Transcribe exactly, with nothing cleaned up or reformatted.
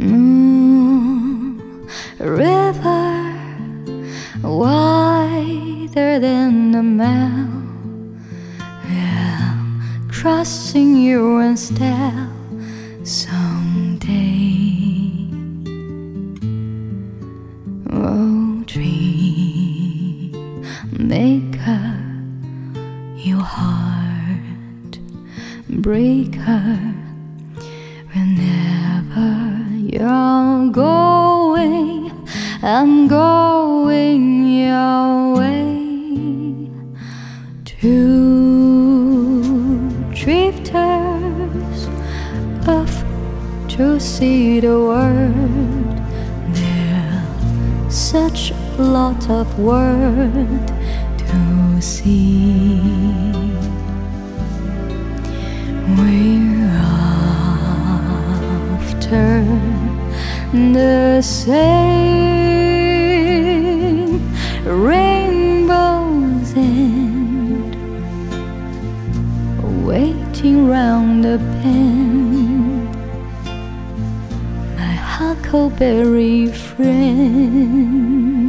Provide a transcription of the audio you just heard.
Moon river wider than the mile, yeah, crossing you and still someday. Oh, dream maker, you heart breaker, whenever you're going, I'm going your way. Two drifters off to see the world. There's such a lot of world to see. We're after the same rainbow's end, waiting round the bend, my huckleberry friend.